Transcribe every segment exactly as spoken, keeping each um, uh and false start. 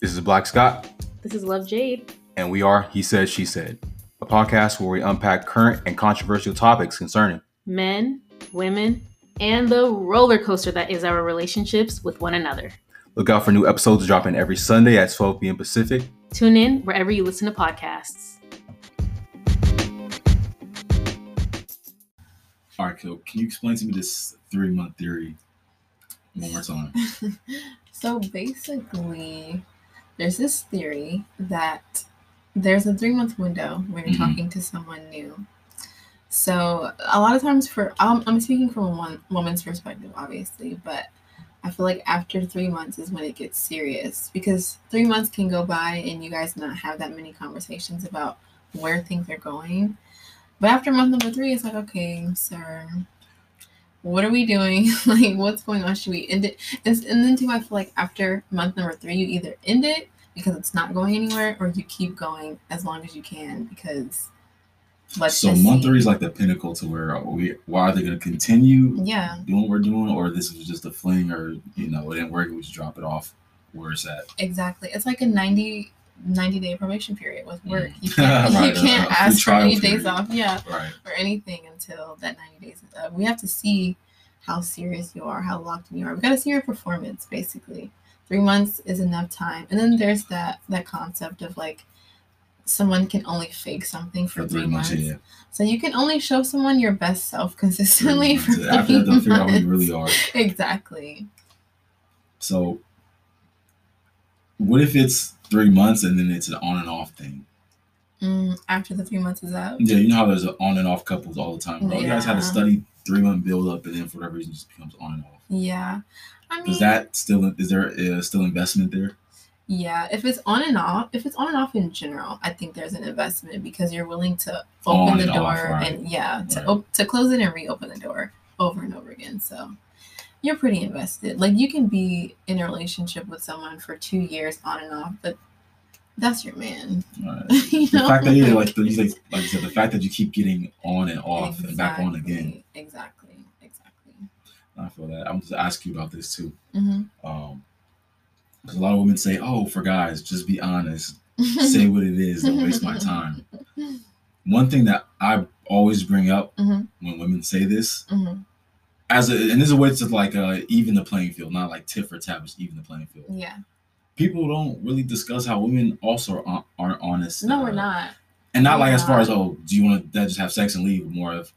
This is Black Scott. This is Love Jade. And we are He Said, She Said, a podcast where we unpack current and controversial topics concerning men, women, and the roller coaster that is our relationships with one another. Look out for new episodes dropping every Sunday at twelve p.m. Pacific. Tune in wherever you listen to podcasts. All right, Kil, can you explain to me this three-month theory one more time? So basically, there's this theory that there's a three-month window when you're mm-hmm. talking to someone new. So a lot of times, for um, I'm speaking from a one, woman's perspective, obviously, but I feel like after three months is when it gets serious, because three months can go by and you guys not have that many conversations about where things are going. But after month number three, it's like, okay, sir, what are we doing? Like, what's going on? Should we end it? And, and then too, I feel like after month number three, you either end it because it's not going anywhere, or you keep going as long as you can because let's so just month see. three is like the pinnacle to where we why are they going to continue yeah. doing what we're doing, or this was just a fling, or you know it didn't work, we just drop it off where it's at. Exactly. It's like a ninety day probation period with work. You can't, right, you can't uh, ask for any period. days off, yeah, right. or anything until that ninety days is up. We have to see how serious you are, how locked in you are. We got to see your performance, basically. Three months is enough time. And then there's that that concept of like someone can only fake something for, for three, three months. months. Yeah. So you can only show someone your best self consistently for three After that, they'll figure out who you really are. Exactly. So what if it's three months and then it's an on and off thing? Mm, after the three months is up? Yeah, you know how there's an on and off couples all the time. Bro. Yeah. You guys had to study three month build up, and then for whatever reason it just becomes on and off. Yeah. I mean, is that still, is there uh, still investment there? Yeah, if it's on and off, if it's on and off in general, I think there's an investment because you're willing to open on the and door off, right. and yeah, to right. op- to close it and reopen the door over and over again. So you're pretty invested. Like you can be in a relationship with someone for two years on and off, but that's your man. Right. you the know? fact that yeah, like the, like, like you said, the fact that you keep getting on and off exactly. and back on again. Exactly. Exactly. I feel that. I'm just ask you about this too. Mm-hmm. Um, because a lot of women say, "Oh, for guys, just be honest, say what it is, don't waste my time." One thing that I always bring up mm-hmm. when women say this, mm-hmm. as a and this is a way to like uh, even the playing field, not like tit for tat, just even the playing field. Yeah. People don't really discuss how women also aren't, aren't honest. No, uh, we're not. And not we're like not. as far as, oh, do you want to just have sex and leave? More of,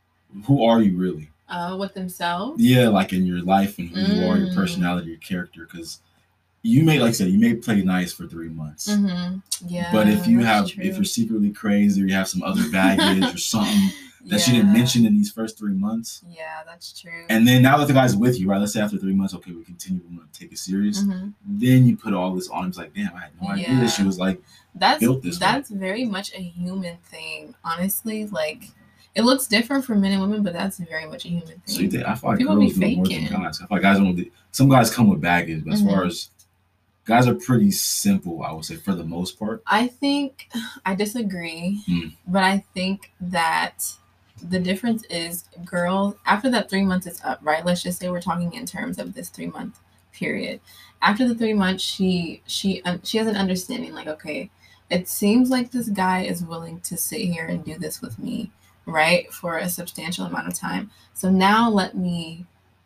who are you really? Uh, with themselves? Yeah, like in your life and who mm. you are, your personality, your character. Because you may, like I said, you may play nice for three months. Mm-hmm. Yeah. But if you have, true. if you're secretly crazy, or you have some other baggage or something that yeah. you didn't mention in these first three months. Yeah, that's true. And then now that the guy's with you, right? Let's say after three months, okay, we continue, we want to take it serious. Mm-hmm. Then you put all this on him. It's like, damn, I had no idea yeah. that she was like that's, built this That's way. very much a human thing, honestly. Like, it looks different for men and women, but that's very much a human thing. So you think, I feel like People girls be do it more than faking. guys. I feel like guys don't. do- Some guys come with baggage, but as Mm-hmm. far as guys are pretty simple, I would say for the most part. I think I disagree, Mm. but I think that the difference is girls, after that three months is up, right? Let's just say we're talking in terms of this three month period. After the three months, she she um, she has an understanding like, okay, it seems like this guy is willing to sit here and do this with me, right, for a substantial amount of time. So now let me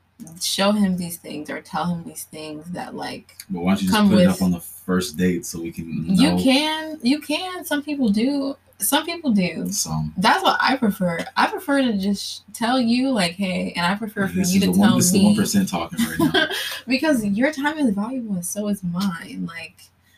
show him these things or tell him these things that like But why don't you just come put it with- up on the first date so we can know you can you can some people do some people do some. that's what I prefer. I prefer to just tell you like, hey, and I prefer for This you is to the tell one, this is the me one percent talking right now. because your time is valuable and so is mine. Like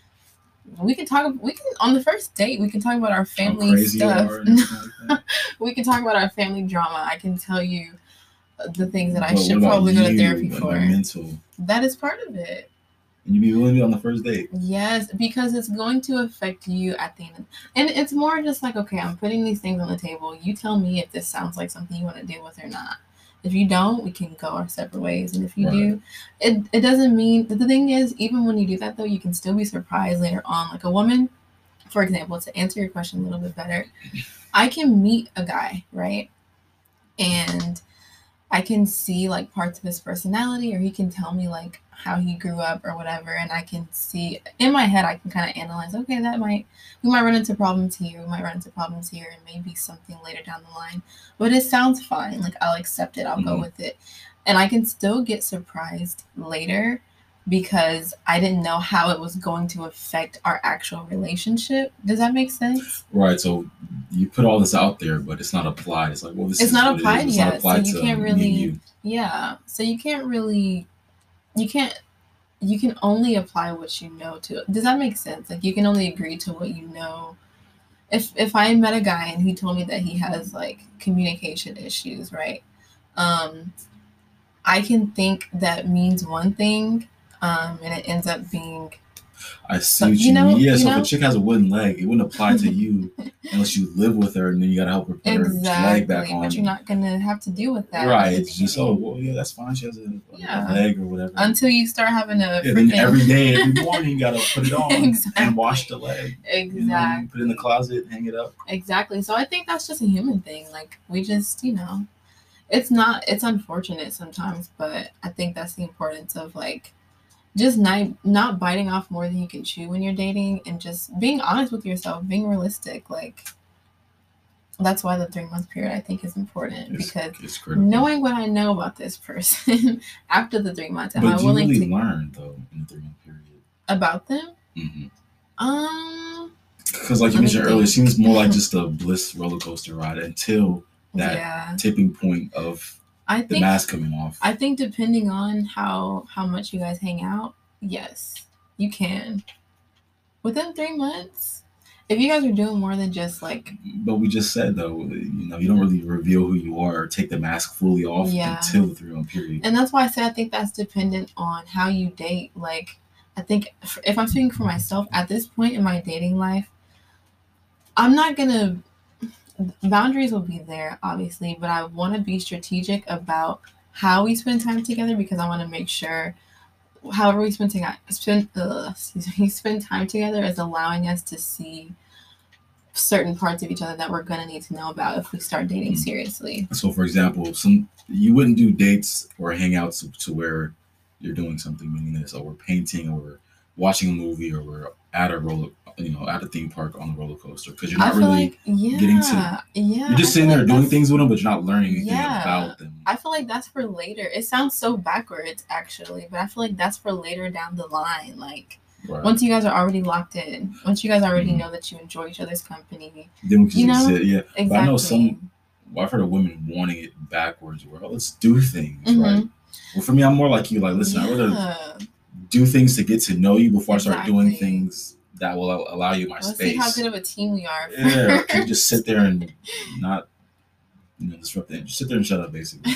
we can talk we can on the first date we can talk about our How family crazy you stuff. are and everything like that. We can talk about our family drama. I can tell you the things that I But should what about probably go to you therapy and for. your mental? That is part of it. And you be willing to do it on the first date. Yes, because it's going to affect you at the end. Of, and it's more just like, okay, I'm putting these things on the table. You tell me if this sounds like something you want to deal with or not. If you don't, we can go our separate ways. And if you Right. do, it, it doesn't mean... The thing is, even when you do that, though, you can still be surprised later on. Like a woman, for example, to answer your question a little bit better, I can meet a guy, right? And I can see like parts of his personality, or he can tell me like how he grew up or whatever, and I can see in my head, I can kind of analyze, okay, that might, we might run into problems here, we might run into problems here, and maybe something later down the line, but it sounds fine, like I'll accept it, I'll mm-hmm. go with it, and I can still get surprised later because I didn't know how it was going to affect our actual relationship. Does that make sense? Right. So you put all this out there, but it's not applied. It's like, well, this it's is not what applied it is. It's yet. not applied so you to can't me really, and you. yeah. So you can't really, you can't, you can only apply what you know to it. Does that make sense? Like you can only agree to what you know. If if I met a guy and he told me that he has like communication issues, right? Um, I can think that means one thing. Um, and it ends up being. I see what you, you know, mean. Yeah, you so know? If a chick has a wooden leg, it wouldn't apply to you unless you live with her and then you got to help her put exactly, her leg back on. But you're not going to have to deal with that. Right. It's just, oh, well, yeah, that's fine. She has a, yeah. a leg or whatever. Until you start having a. Yeah, then every day, every morning, you got to put it on exactly. and wash the leg. Exactly. You know, put it in the closet, hang it up. Exactly. So I think that's just a human thing. Like, we just, you know, it's not, it's unfortunate sometimes, but I think that's the importance of, like, just not, not biting off more than you can chew when you're dating and just being honest with yourself, being realistic. Like, that's why the three month period I think is important it's, because it's knowing what I know about this person after the three months, am but I you willing really to learn though in the three month period about them? Mm-hmm. Um, because like you mentioned earlier, it seems more like just a bliss roller coaster ride until that yeah. tipping point of I think, the mask coming off. I think depending on how how much you guys hang out, yes, you can. Within three months, if you guys are doing more than just like. But we just said though, you know, you don't really reveal who you are or take the mask fully off yeah. until the three month period. And that's why I said I think that's dependent on how you date. Like, I think if I'm speaking for myself at this point in my dating life, I'm not gonna. Boundaries will be there, obviously, but I want to be strategic about how we spend time together because I want to make sure, however we spend time, spend, uh, excuse me, spend time together is allowing us to see certain parts of each other that we're gonna need to know about if we start dating seriously. So, for example, some you wouldn't do dates or hangouts to, to where you're doing something meaningless, or we're painting, or we're watching a movie, or we're at a roller, you know, at a theme park on a roller coaster, because you're not really like, yeah, getting to. Yeah, you're just sitting there like doing things with them, but you're not learning anything yeah, about them. I feel like that's for later. It sounds so backwards, actually, but I feel like that's for later down the line. Like right. once you guys are already locked in, once you guys already mm-hmm. know that you enjoy each other's company, then we can you know, sit, yeah. Exactly. But I know some. Well, I've heard of women wanting it backwards, where oh, let's do things, mm-hmm. right? Well, for me, I'm more like you. Like, listen, yeah. I rather do things to get to know you before exactly. I start doing things that will allow you my Let's space. See how good of a team we are. Yeah, you just sit there and not, you know, disrupt it. Just sit there and shut up, basically.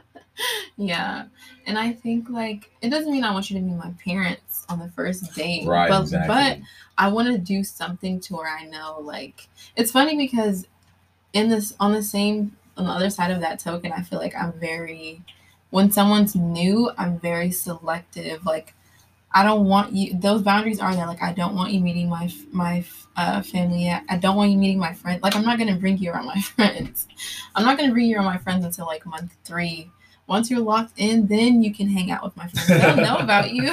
Yeah, and I think like it doesn't mean I want you to meet my parents on the first date, right? But, exactly. but I want to do something to where I know. Like, it's funny because in this on the same on the other side of that token, I feel like I'm very when someone's new, I'm very selective. Like, I don't want you, those boundaries are there. Like, I don't want you meeting my my uh, family yet. I don't want you meeting my friends. Like, I'm not going to bring you around my friends. I'm not going to bring you around my friends until, like, month three. Once you're locked in, then you can hang out with my friends. They don't know about you.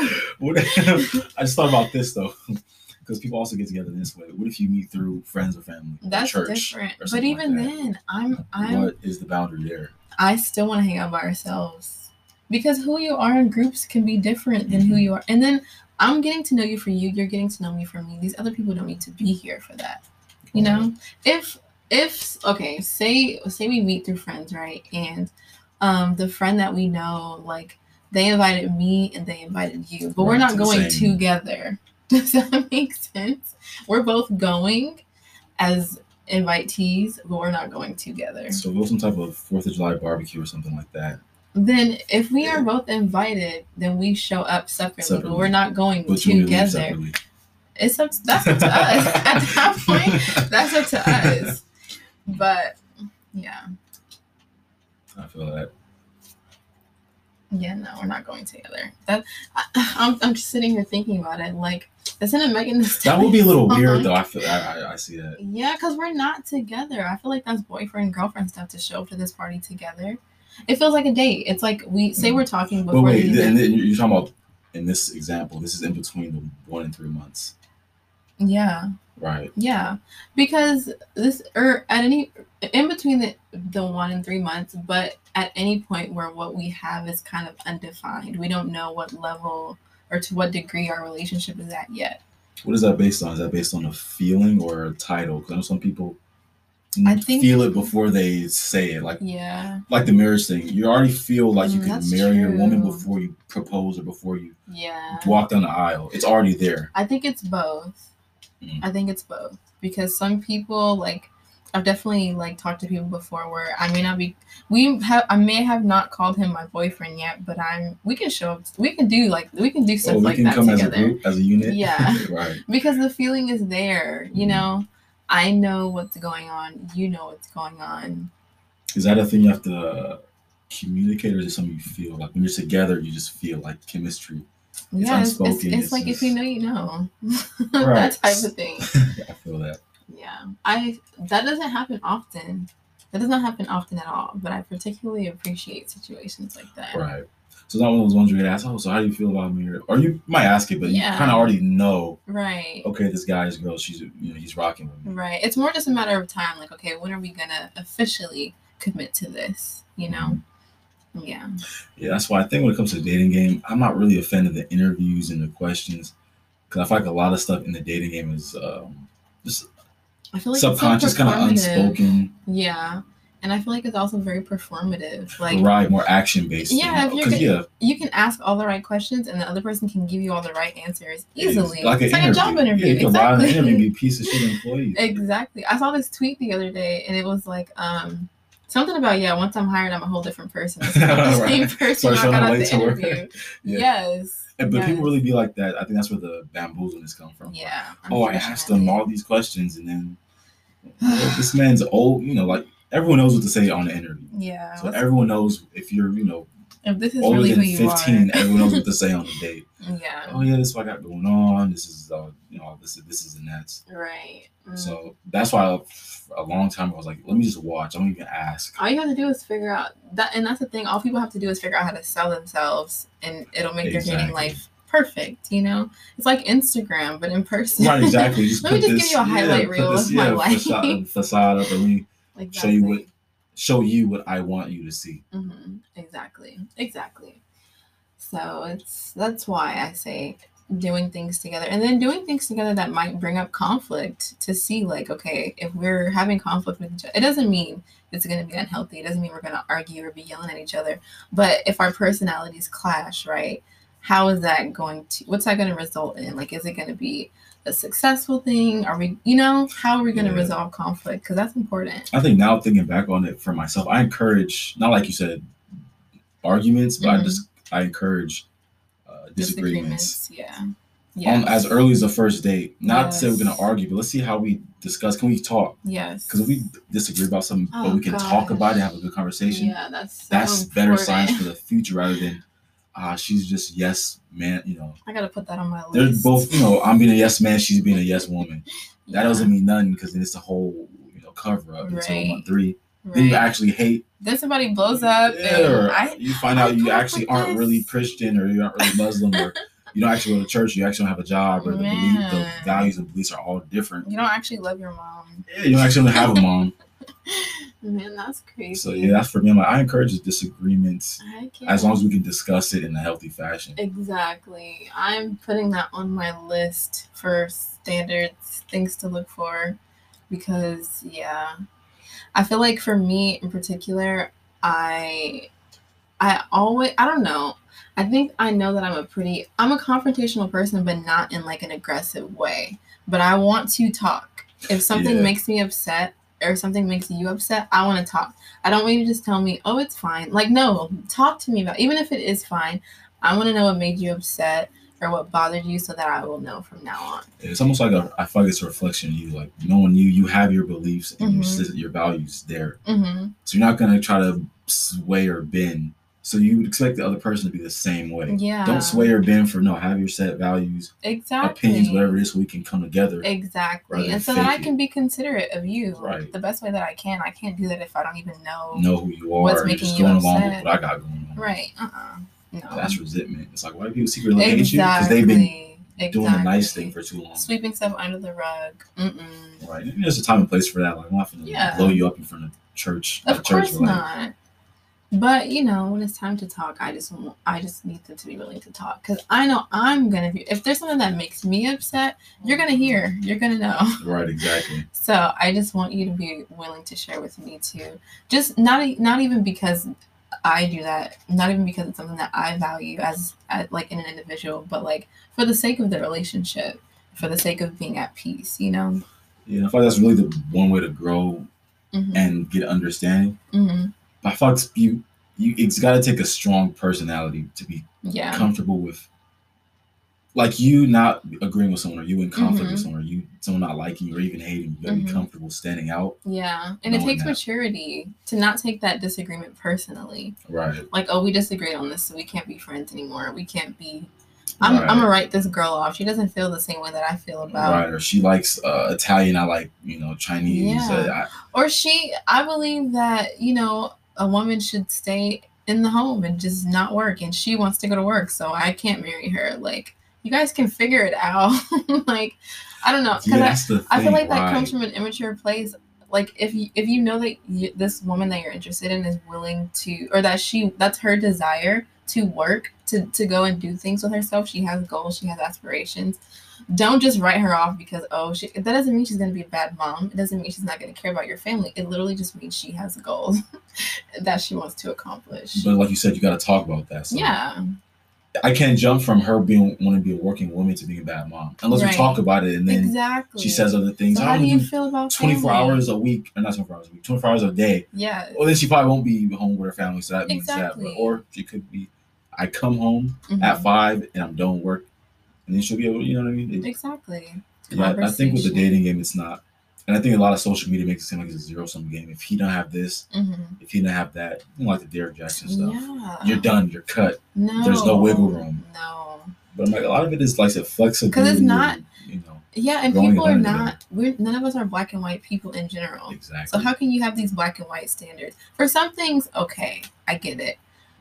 I just thought about this, though, because people also get together this way. What if you meet through friends or family? That's or church different. Or but even like then, I'm, I'm... What is the boundary there? I still want to hang out by ourselves. Because who you are in groups can be different than who you are. And then I'm getting to know you for you. You're getting to know me for me. These other people don't need to be here for that. You know? Right. If, if, okay, say, say we meet through friends, right? And um, the friend that we know, like, they invited me and they invited you. But right, we're not going same. together. Does that make sense? We're both going as invitees, but we're not going together. So go some type of fourth of July barbecue or something like that. Then if we are both invited, then we show up separately, separately. But we're not going but together. It's up to, that's up to us. At that point, that's up to us. But yeah. I feel that. Yeah, no, we're not going together. That I, I'm I'm just sitting here thinking about it. Like, isn't it Megan Thee Stallion? That would be a little weird, though. I feel I, I I see that. Yeah, because we're not together. I feel like that's boyfriend girlfriend stuff to show up to this party together. It feels like a date. It's like we say we're talking before. But wait, we and then you're talking about in this example. This is in between the one and three months. Yeah. Right. Yeah, because this or at any in between the the one and three months, but at any point where what we have is kind of undefined, we don't know what level or to what degree our relationship is at yet. What is that based on? Is that based on a feeling or a title? Because I know some people I think, feel it before they say it, like yeah, like the marriage thing. You already feel like you Mm, can that's marry true. a woman before you propose or before you yeah. walk down the aisle. It's already there. I think it's both. Mm. I think it's both because some people like I've definitely like talked to people before where I may not be we have I may have not called him my boyfriend yet, but I'm we can show up we can do like we can do stuff Oh, we like can that come together. as a group, as a unit. Yeah. Right. Because the feeling is there, you Mhm. know. I know what's going on. You know what's going on. Is that a thing you have to uh, communicate, or is it something you feel like when you're together? You just feel like chemistry. It's Yeah, it's, it's, unspoken, it's it's like if just- you know, you know. Right. That type of thing. I feel that. Yeah, I that doesn't happen often. That does not happen often at all. But I particularly appreciate situations like that. Right. So it's not one of those ones where you ask, oh, so how do you feel about me? Or you might ask it, but Yeah. you kind of already know, Right. okay, this guy, this girl, she's, you know, he's rocking with me. Right. It's more just a matter of time. Like, okay, when are we gonna officially commit to this? You know. Yeah. Yeah, that's why I think when it comes to the dating game, I'm not really a fan of the interviews and the questions, because I feel like a lot of stuff in the dating game is um, just I feel like subconscious, it's so kind of performative. unspoken. Yeah. And I feel like it's also very performative. Like, Right, more action based. Yeah, if you're because good- yeah, you can ask all the right questions and the other person can give you all the right answers easily. it's like, an it's like interview. a job interview. Yeah, you can lie in an exactly. interview and be a piece of shit employee. Exactly. I saw this tweet the other day and it was like, um, something about, yeah, once I'm hired, I'm a whole different person. It's not the same Right. person Start I showing got up out late the to work. interview. Yeah. Yes. And- But yes. people really be like that. I think that's where the bamboozleness come from. Yeah. Oh, I asked them all these questions, and then well, this man's old. You know, like everyone knows what to say on the interview. Yeah. So everyone knows if you're, you know, if this is older really than who you fifteen, are. everyone knows what to say on the date. Yeah. Oh yeah, this is what I got going on. This is, uh, you know, this is this is and that's. Right. Mm. So that's why I, a long time ago I was like, let me just watch. I don't even ask. All you have to do is figure out that, and that's the thing. All people have to do is figure out how to sell themselves, and it'll make their dating Exactly. life perfect. You know, it's like Instagram, but in person. Right, exactly. Just Let me put just this, give you a highlight yeah, put reel this, of my yeah, life. Facade, facade up, and we Exactly. show you what show you what I want you to see. Mm-hmm. Exactly. Exactly. So it's that's why I say doing things together, and then doing things together that might bring up conflict to see, like, okay, if we're having conflict with each other, it doesn't mean it's going to be unhealthy. It doesn't mean we're going to argue or be yelling at each other. But if our personalities clash, right? How is that going to? What's that going to result in? Like, is it going to be a successful thing? Are we, you know, how are we going to Yeah. resolve conflict? Because that's important. I think now thinking back on it for myself, I encourage, not like you said, arguments, but I Mhm. just I encourage uh, disagreements. Yeah. On, Yes. as early as the first date. Not to say we're Yes. gonna argue, but let's see how we discuss. Can we talk? Yes. Because if we disagree about something, but Oh, we can talk gosh. about it, have a good conversation. Yeah, that's so That's better important. signs for the future rather than ah, she's just yes man. You know, I gotta put that on my list. they're both. You know, I'm being a yes man, she's being a yes woman. That Yeah, doesn't mean nothing because then it's the whole you know cover up until Right. month three. Then you right. actually hate. Then somebody blows up, Yeah, and or I you find I out you grew up actually with aren't this. really Christian or you aren't really Muslim or you don't actually go to church. You actually don't have a job or the, belief, the Man. values and beliefs are all different. you don't actually love your mom. Yeah, you don't actually have a mom. Man, that's crazy. So yeah, that's for me. I'm like, I encourage disagreements I can't. as long as we can discuss it in a healthy fashion. Exactly. I'm putting that on my list for standards, things to look for, because yeah, I feel like for me in particular, I, I always, I don't know. I think I know that I'm a pretty, I'm a confrontational person, but not in like an aggressive way. But I want to talk. If something Yeah. makes me upset or something makes you upset, I want to talk. I don't want you to just tell me, oh, it's fine. Like, no, talk to me about, even if it is fine, I want to know what made you upset or what bothered you so that I will know from now on. It's almost like a, I feel like it's a reflection of you. Like knowing you, you have your beliefs and your, Mhm. sys- your values there. Mm-hmm. So you're not gonna try to sway or bend So you would expect the other person to be the same way. Yeah. Don't sway or bend for no. Have your set values, exactly, opinions, whatever it is, so we can come together. Exactly, and so that I can be considerate of you, right? The best way that I can. I can't do that if I don't even know know who you are. What's making just you going upset. along with what I got going on. Right? Uh. Uh No. That's resentment. It's like, why do people secretly hate exactly. you? Because they've been exactly. doing a nice thing for too long. Sweeping stuff under the rug. Mm-mm. Right. And there's a time and place for that. Like, I'm not going to Yeah. blow you up in front of church. Of course church, not. But you know, when it's time to talk, I just want, I just need them to be willing to talk, because I know I'm gonna be. If there's something that makes me upset, you're gonna hear, you're gonna know. Right, exactly. So I just want you to be willing to share with me too. Just not not even because I do that, not even because it's something that I value as, as like in an individual, but like for the sake of the relationship, for the sake of being at peace, you know. Yeah, I feel like that's really the one way to grow mm-hmm. and get understanding. Mm-hmm. But I feel like you, you, it's got to take a strong personality to be yeah. comfortable with, like you not agreeing with someone, or you in conflict mm-hmm. with someone, or you someone not liking you or even hating you. You got to mm-hmm. be comfortable standing out. Yeah, and it takes that. maturity to not take that disagreement personally. Right. Like, oh, we disagreed on this, so we can't be friends anymore. We can't be. I'm, right. I'm gonna write this girl off. She doesn't feel the same way that I feel about. Right, or she likes uh, Italian. I like, you know, Chinese. Yeah. Uh, I, or she, I believe that, you know, a woman should stay in the home and just not work, and she wants to go to work, so I can't marry her. Like, you guys can figure it out. Like, I don't know, because yeah, I, I feel like that right. comes from an immature place. Like, if you if you know that you, this woman that you're interested in is willing to, or that she that's her desire to work, to to go and do things with herself, she has goals, she has aspirations. Don't just write her off because, oh, she, that doesn't mean she's going to be a bad mom. It doesn't mean she's not going to care about your family. It literally just means she has goals that she wants to accomplish. But like you said, you got to talk about that. So yeah. I can't jump from her being wanting to be a working woman to being a bad mom unless right. we talk about it, and then exactly. she says other things. So how do you feel about twenty-four family? hours a week, or not twenty-four hours a week, twenty-four hours a day? Yeah. Well, then she probably won't be home with her family, so that means exactly. that. But, or she could be, I come home mm-hmm. at five and I'm done work, and then she'll be able to, you know what I mean? It, exactly. Yeah, I think with the dating game, it's not. And I think a lot of social media makes it seem like it's a zero-sum game. If he don't have this, mm-hmm. if he don't have that, you know, like the Derek Jackson stuff, yeah. you're done, you're cut. No. There's no wiggle room. No. But I'm like, a lot of it is like a flexibility. Because it's not, and, you know. Yeah, and people are not, we're, none of us are black and white people in general. Exactly. So how can you have these black and white standards? For some things, okay, I get it.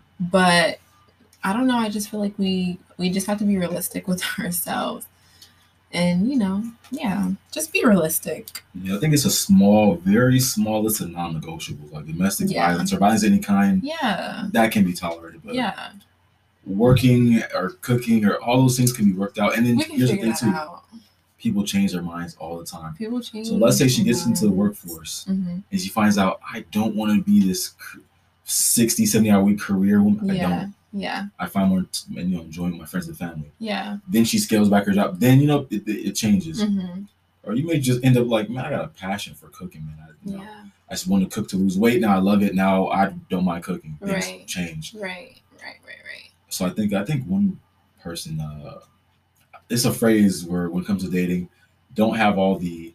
But I don't know, I just feel like we, we just have to be realistic with ourselves. And, you know, yeah, just be realistic. Yeah, I think it's a small, very small list of non-negotiables, like domestic yeah. violence or violence of any kind. Yeah. That can be tolerated. But yeah. working or cooking or all those things can be worked out. And then we can here's the figure thing, that too. Out. People change their minds all the time. People change. So let's say she gets into the workforce mm-hmm. and she finds out, I don't want to be this sixty, seventy hour week career woman. Yeah. I don't. Yeah. I find more, you know, enjoying my friends and family. Yeah. Then Then she scales back her job. Then, you know, it, it, it changes. Mm-hmm. Or you may just end up like, man, I got a passion for cooking, man. I, you know, yeah. I just want to cook to lose weight. Now I love it. Now I don't mind cooking. Things right. change. Right. Right. Right. Right. So I think I think one person, uh, it's a phrase where when it comes to dating, don't have all the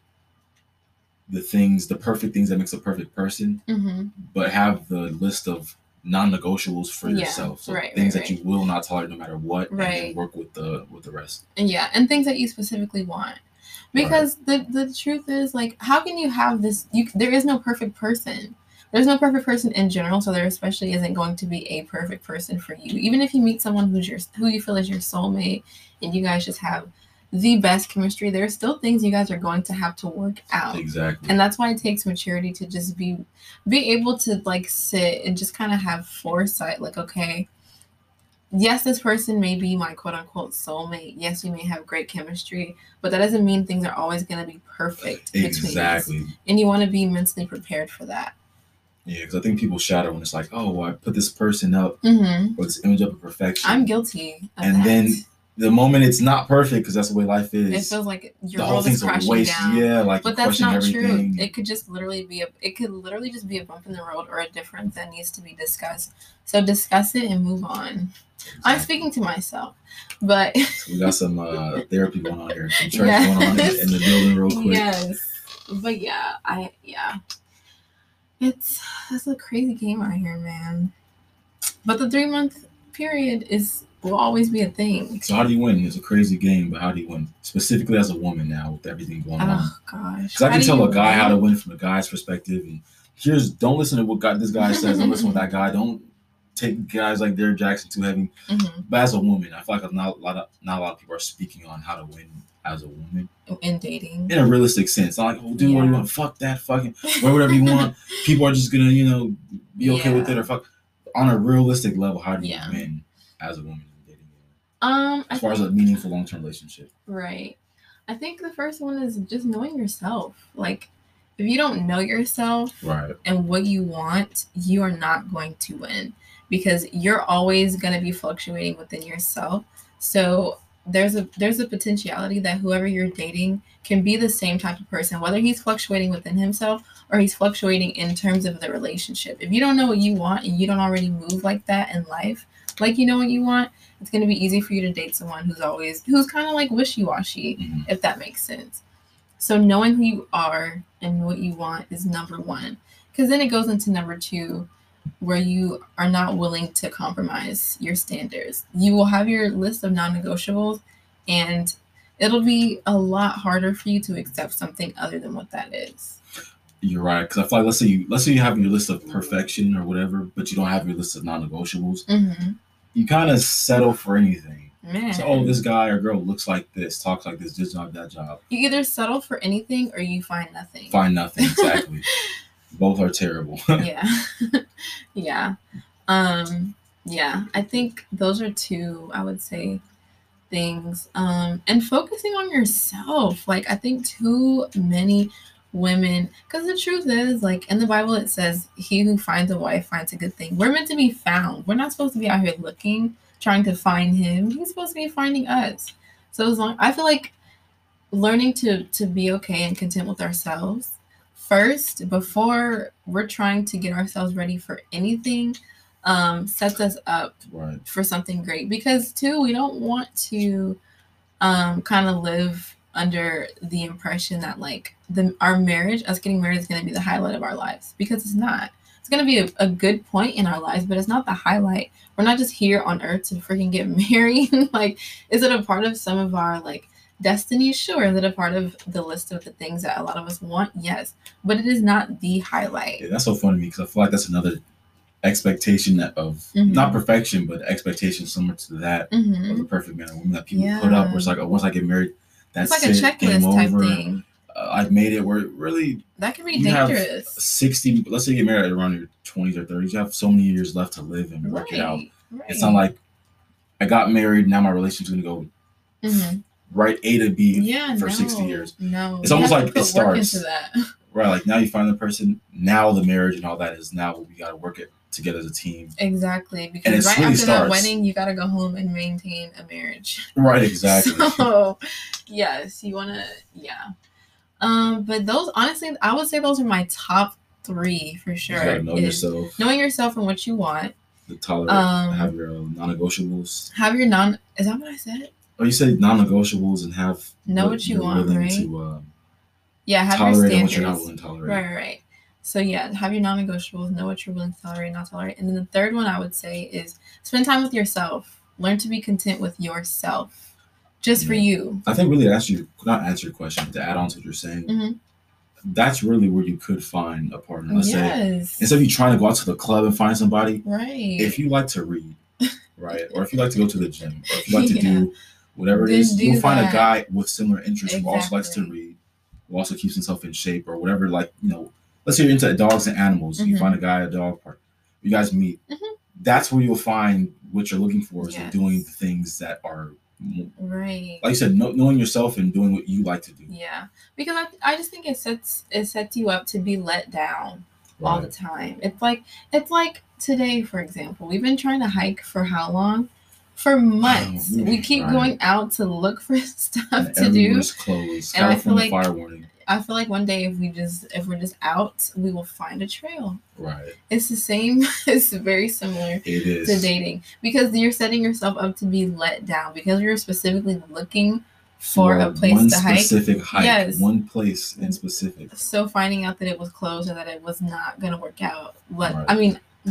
the things, the perfect things that makes a perfect person, mm-hmm. but have the list of non-negotiables for yeah, yourself. So right, things right, that right. you will not tolerate no matter what, right. and then work with the with the rest. And yeah, and things that you specifically want. Because right. the, the truth is, like, how can you have this? You there is no perfect person. There's no perfect person in general, so there especially isn't going to be a perfect person for you. Even if you meet someone who's your who you feel is your soulmate, and you guys just have the best chemistry, there are still things you guys are going to have to work out. Exactly. And that's why it takes maturity to just be be able to like sit and just kind of have foresight, like, okay, yes, this person may be my quote unquote soulmate. Yes, we may have great chemistry, but that doesn't mean things are always going to be perfect exactly. between us. And you want to be mentally prepared for that. Yeah, because I think people shatter when it's like, oh, well, I put this person up mm-hmm. or this image up of perfection. I'm guilty of and that. then the moment it's not perfect, because that's the way life is. It feels like your the whole world is thing's crashing a waste. down. Yeah, like but that's not everything. true. It could just literally be a. It could literally just be a bump in the road or a difference that needs to be discussed. So discuss it and move on. Exactly. I'm speaking to myself, but so we got some uh, therapy going on here, some church yes. going on in the building, real quick. Yes, but yeah, I yeah, it's it's a crazy game out here, man. but the three month period is will always be a thing. So how do you win? It's a crazy game, but how do you win? Specifically as a woman now with everything going oh, on. Oh gosh. Because I can tell a guy win? how to win from a guy's perspective. And here's don't listen to what guy, this guy says. Don't listen to that guy. Don't take guys like Derrick Jackson too heavy. Mm-hmm. But as a woman, I feel like not a lot of not a lot of people are speaking on how to win as a woman in dating in a realistic sense. Not like, oh, dude, yeah. what do you want? Fuck that, fucking wear whatever you want. People are just gonna, you know, be okay yeah. with it or fuck. On a realistic level, how do you yeah. win as a woman in dating? Um, as far think, as a meaningful long term relationship, right? I think the first one is just knowing yourself. Like, if you don't know yourself, right, and what you want, you are not going to win because you're always going to be fluctuating within yourself. So there's a there's a potentiality that whoever you're dating can be the same type of person, whether he's fluctuating within himself or he's fluctuating in terms of the relationship. If you don't know what you want and you don't already move like that in life, like you know what you want, it's going to be easy for you to date someone who's always, who's kind of like wishy-washy, mm-hmm. if that makes sense. So knowing who you are and what you want is number one. Because then it goes into number two, where you are not willing to compromise your standards. You will have your list of non-negotiables, and it'll be a lot harder for you to accept something other than what that is. You're right, because I feel like let's say you let's say you have your list of perfection or whatever, but you don't have your list of non-negotiables. Mm-hmm. You kind of settle for anything. Man. So, oh, this guy or girl looks like this, talks like this, this job, that job. You either settle for anything or you find nothing. Find nothing, exactly. Both are terrible. yeah. yeah. Um, yeah. I think those are two, I would say, things. Um, and focusing on yourself. Like, I think too many women, because the truth is, like, in the Bible it says, he who finds a wife finds a good thing. We're meant to be found. We're not supposed to be out here looking, trying to find him. He's supposed to be finding us. So as long, I feel like learning to to be okay and content with ourselves first before we're trying to get ourselves ready for anything um, sets us up right. for something great. Because too, we don't want to um, kind of live under the impression that like the our marriage, us getting married, is going to be the highlight of our lives, because it's not. It's going to be a, a good point in our lives, but it's not the highlight. We're not just here on earth to freaking get married. Like, is it a part of some of our like destiny? Sure. Is it a part of the list of the things that a lot of us want? Yes, but it is not the highlight. Yeah, that's so funny because I feel like that's another expectation of mm-hmm. not perfection, but expectation similar to that mm-hmm. of the perfect man or woman that people yeah. put up. Where it's like, oh, once I get married, that's it's like it, a checklist type thing. Uh, I've made it where it really that can be you dangerous. Have sixty, let's say you get married around your twenties or thirties, you have so many years left to live and work right, it out. Right. It's not like I got married, now my relationship's gonna go mm-hmm. right A to B yeah, for no, sixty years. No, it's almost like it starts. That. Right, like now you find the person, now the marriage and all that is now we gotta work it together as a team. Exactly, because right really after starts. that wedding, you gotta go home and maintain a marriage. Right, exactly. So, yes, you wanna, yeah. Um, but those, honestly, I would say those are my top three for sure. You gotta know yourself. Knowing yourself and what you want. The tolerate, um, have your non-negotiables. Have your non, is that what I said? Oh, you said non-negotiables and have know what, what you want, right? To, uh, yeah, have tolerate your standards. And what you're not willing to tolerate. Right, right, right. So yeah, have your non-negotiables, know what you're willing to tolerate, not tolerate. And then the third one I would say is spend time with yourself. Learn to be content with yourself, just yeah. for you. I think really to answer your, not answer your question, but to add on to what you're saying, mm-hmm. that's really where you could find a partner. Let's yes. say instead of you trying to go out to the club and find somebody, right? If you like to read, right, or if you like to go to the gym, or if you like to yeah. do whatever it then is, you'll find that. a guy with similar interests exactly. who also likes to read, who also keeps himself in shape, or whatever. Like, you know, let's say you're into dogs and animals. Mm-hmm. You find a guy at a dog park. You guys meet. Mm-hmm. That's where you'll find what you're looking for is yes. doing the things that are right. Like you said, know, knowing yourself and doing what you like to do. Yeah, because I, I just think it sets it sets you up to be let down right. all the time. It's like it's like today, for example, we've been trying to hike for how long? For months. Oh, we keep right. going out to look for stuff and to do. Closed. And I feel like fire warning. I feel like one day if we just if we're just out, we will find a trail. Right. It's the same. It's very similar it is. to dating because you're setting yourself up to be let down because you're specifically looking for well, a place one to hike. specific hike. Yes. One place in specific. So finding out that it was closed or that it was not going to work out. Let, right. I mean,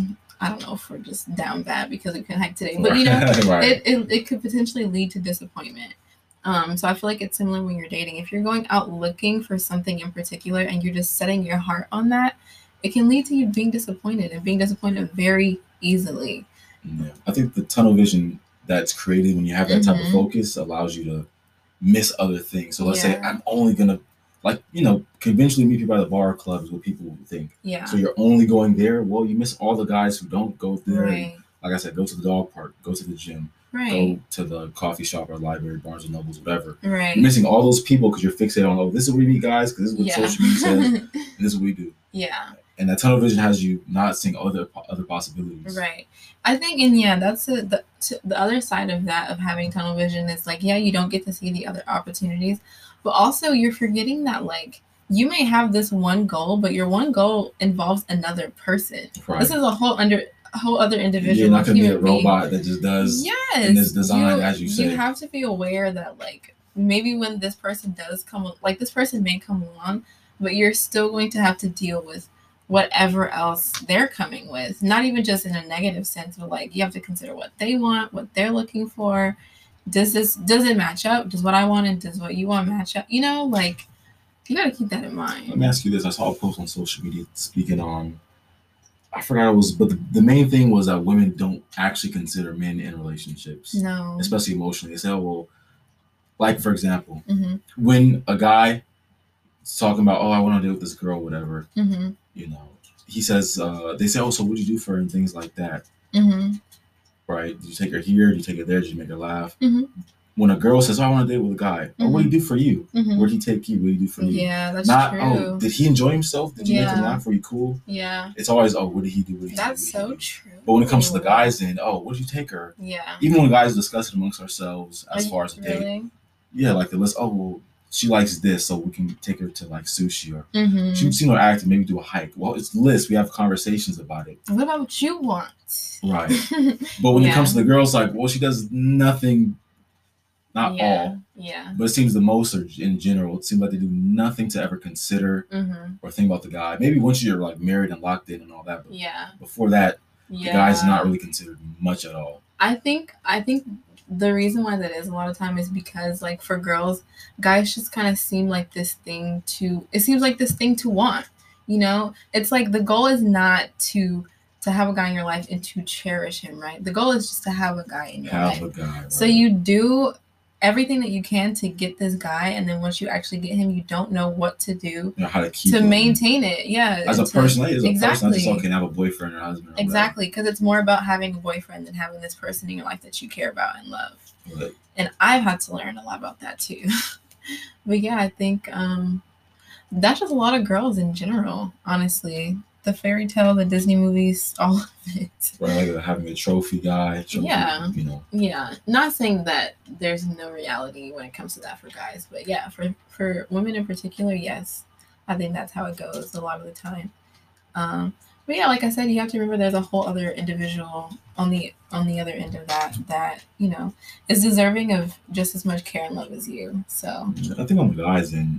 I don't know if we're just down bad because we couldn't hike today, but you know, right. it, it it could potentially lead to disappointment. Um, so I feel like it's similar when you're dating. If you're going out looking for something in particular and you're just setting your heart on that, it can lead to you being disappointed and being disappointed very easily. Yeah, I think the tunnel vision that's created when you have that mm-hmm. type of focus allows you to miss other things. So let's yeah. say I'm only gonna, like, you know, conventionally meet people at the bar or club is what people would think. Yeah. So you're only going there. Well, you miss all the guys who don't go there. Right. Like I said, go to the dog park, go to the gym, right. go to the coffee shop or library, Barnes and Nobles, whatever. Right. You're missing all those people because you're fixated on, oh, this is where we meet guys, because this is what yeah. social media says, and this is what we do. Yeah. And that tunnel vision has you not seeing other other possibilities. Right. I think, and yeah, that's a, the the other side of that, of having tunnel vision is like, yeah, you don't get to see the other opportunities, but also you're forgetting that, like, you may have this one goal, but your one goal involves another person. Right. This is a whole under a whole other individual. You're not gonna be a robot being. that just does. Yes. And is designed you, as you say. You have to be aware that, like, maybe when this person does come, like this person may come along, but you're still going to have to deal with whatever else they're coming with. Not even just in a negative sense, but like you have to consider what they want, what they're looking for. Does this does it match up? Does what I want and does what you want match up? You know, like, you got to keep that in mind. Let me ask you this. I saw a post on social media speaking on, I forgot it was, but the, the main thing was that women don't actually consider men in relationships. No. Especially emotionally. They say, oh, well, like, for example, mm-hmm. when a guy is talking about, oh, I want to deal with this girl, whatever, mm-hmm. you know, he says, uh, they say, oh, so what'd you do for her and things like that? Mm-hmm. Right? Did you take her here? Did you take her there? Did you make her laugh? Mm-hmm. When a girl says, oh, I want to date with a guy, mm-hmm. oh, what did he do for you? Mm-hmm. What did he take you? What did he do for you? Yeah, that's Not, true. oh, did he enjoy himself? Did you yeah. make him laugh? Were you cool? Yeah. It's always, oh, what did he do? What did he that's do? What so do? true. But when it comes to the guys, then, oh, what did you take her? Yeah. Even when guys discuss it amongst ourselves as Are far as a really? date. Yeah, like the list, oh, well, she likes this, so we can take her to like sushi, or mm-hmm. she's seen her act and maybe do a hike. Well, it's list. We have conversations about it. What about what you want? Right. But when yeah. it comes to the girls, like, well, she does nothing, not yeah. all. Yeah. But it seems the most, or in general, it seems like they do nothing to ever consider mm-hmm. or think about the guy. Maybe once you're like married and locked in and all that, but yeah. before that, yeah. the guy's not really considered much at all. I think I think the reason why that is a lot of time is because, like, for girls, guys just kind of seem like this thing to, it seems like this thing to want, you know? It's like the goal is not to to have a guy in your life and to cherish him, right? The goal is just to have a guy in your have life. A guy, right? So you do everything that you can to get this guy, and then once you actually get him, you don't know what to do you know how to keep to him. maintain it. Yeah. As a to, person, as a exactly. person, I just okay, have a boyfriend or husband. Or exactly, because it's more about having a boyfriend than having this person in your life that you care about and love. Right. And I've had to learn a lot about that too. But yeah, I think um, that's just a lot of girls in general, honestly. The fairy tale, the Disney movies, all of it. Right, like having a trophy guy. Trophy, yeah. You know. Yeah. Not saying that there's no reality when it comes to that for guys, but yeah, for, for women in particular, yes. I think that's how it goes a lot of the time. Um, but yeah, like I said, you have to remember there's a whole other individual on the on the other end of that that, you know, is deserving of just as much care and love as you. So I think on the guys, and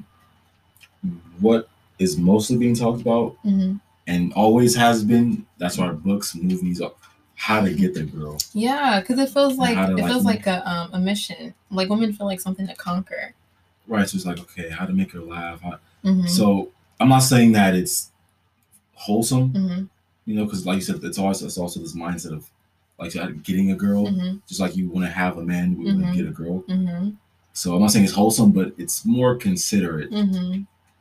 what is mostly being talked about, mm-hmm. and always has been, that's why books, movies, are how to get the girl. Yeah, because it feels like to, it like, feels like a um, a mission. Like women feel like something to conquer. Right, so it's like, okay, how to make her laugh. How... Mm-hmm. So I'm not saying that it's wholesome, mm-hmm. you know, because like you said, it's also it's also this mindset of like getting a girl, mm-hmm. just like you want to have a man, we mm-hmm. want to get a girl. Mm-hmm. So I'm not saying it's wholesome, but it's more considerate. Mm-hmm.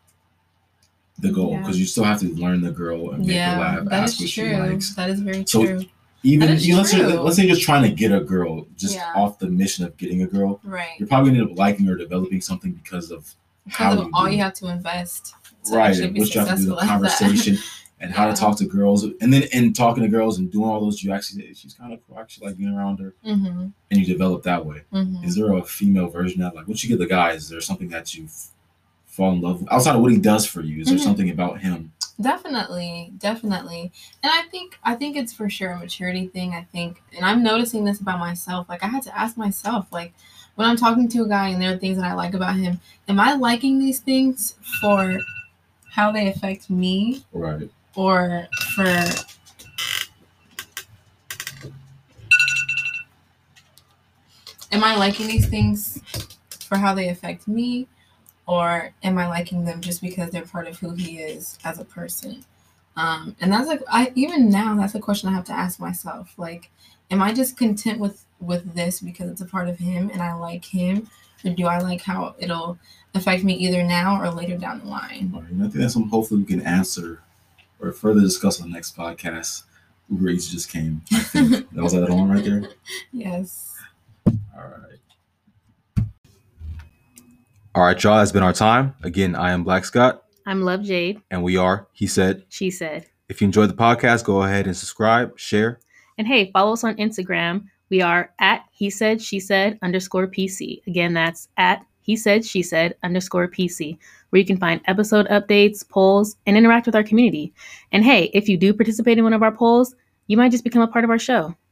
The goal, because yeah. you still have to learn the girl and make yeah, her laugh, that ask is what true. she likes. That is very so true. Even that is you know, let's, say, true. let's say you're trying to get a girl just Yeah. off the mission of getting a girl. Right. You're probably gonna end up liking or developing something because of how Because of you all do you it. have to invest. To Right, actually and be what you have to do, the successful at that. conversation, and how Yeah. to talk to girls, and then in talking to girls and doing all those, you actually she's kind of cool. I actually like being around her, Mm-hmm. and you develop that way. Mm-hmm. Is there a female version of that? Like, once you get the guy, is there something that you fall in love with outside of what he does for you? Is there Mhm. something about him? Definitely, definitely. And I think I think it's for sure a maturity thing. I think, and I'm noticing this about myself. Like I had to ask myself, like when I'm talking to a guy and there are things that I like about him, am I liking these things for how they affect me, Right. or for am I liking these things for how they affect me, or am I liking them just because they're part of who he is as a person? Um, and that's like, I even now, that's a question I have to ask myself. Like, am I just content with, with this because it's a part of him and I like him? Or do I like how it'll affect me either now or later down the line? Right. I think that's something hopefully we can answer or further discuss on the next podcast. Uber Eats just came. I think. That was that one right there? Yes. All right. All right, y'all. That's been our time. Again, I am Black Scott. I'm Love Jade. And we are He Said. She Said. If you enjoyed the podcast, go ahead and subscribe, share. And hey, follow us on Instagram. We are at He Said, She Said underscore P C. Again, that's at He Said, She Said underscore P C, where you can find episode updates, polls, and interact with our community. And hey, if you do participate in one of our polls, you might just become a part of our show.